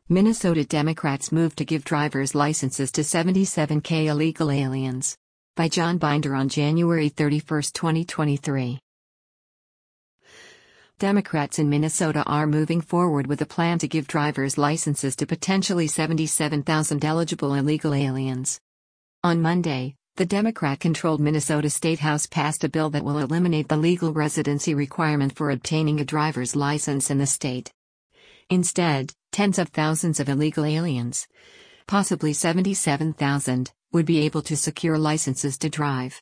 Minnesota Democrats move to give driver's licenses to 77K illegal aliens. By John Binder on January 31, 2023. Democrats in Minnesota are moving forward with a plan to give driver's licenses to potentially 77,000 eligible illegal aliens. On Monday, the Democrat-controlled Minnesota State House passed a bill that will eliminate the legal residency requirement for obtaining a driver's license in the state. Instead, tens of thousands of illegal aliens, possibly 77,000, would be able to secure licenses to drive.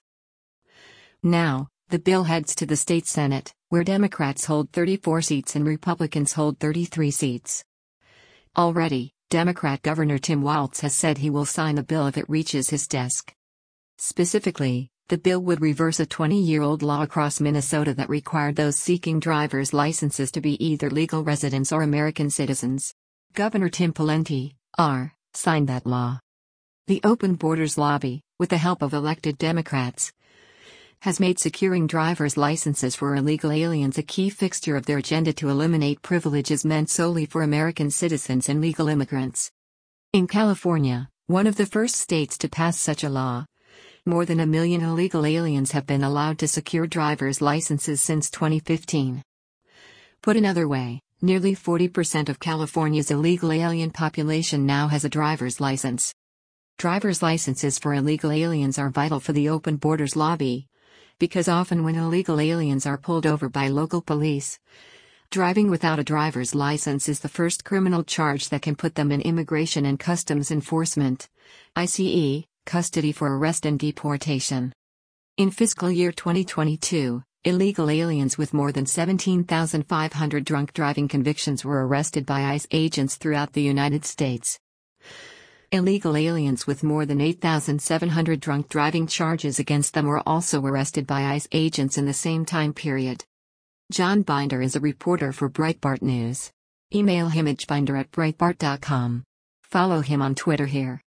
Now, the bill heads to the state Senate, where Democrats hold 34 seats and Republicans hold 33 seats. Already, Democrat Governor Tim Walz has said he will sign the bill if it reaches his desk. Specifically, the bill would reverse a 20-year-old law across Minnesota that required those seeking driver's licenses to be either legal residents or American citizens. Governor Tim Pawlenty, R., signed that law. The Open Borders Lobby, with the help of elected Democrats, has made securing driver's licenses for illegal aliens a key fixture of their agenda to eliminate privileges meant solely for American citizens and legal immigrants. In California, one of the first states to pass such a law, more than 1 million illegal aliens have been allowed to secure driver's licenses since 2015. Put another way, nearly 40% of California's illegal alien population now has a driver's license. Driver's licenses for illegal aliens are vital for the Open Borders Lobby, because often when illegal aliens are pulled over by local police, driving without a driver's license is the first criminal charge that can put them in Immigration and Customs Enforcement, ICE, custody for arrest and deportation. In fiscal year 2022, illegal aliens with more than 17,500 drunk driving convictions were arrested by ICE agents throughout the United States. Illegal aliens with more than 8,700 drunk driving charges against them were also arrested by ICE agents in the same time period. John Binder is a reporter for Breitbart News. Email him at binder@breitbart.com. Follow him on Twitter here.